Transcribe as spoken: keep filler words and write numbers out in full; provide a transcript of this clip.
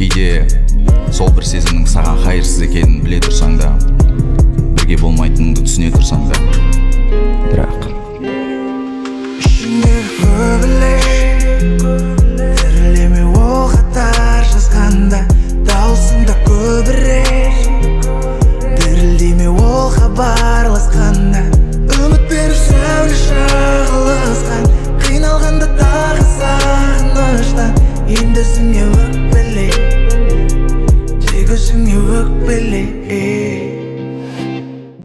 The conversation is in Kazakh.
кейде сол бір сезімнің саған қайырсыз екенін біле тұрсаң да, бірге болмайтыныңды түсіне тұрсаң да, бірақ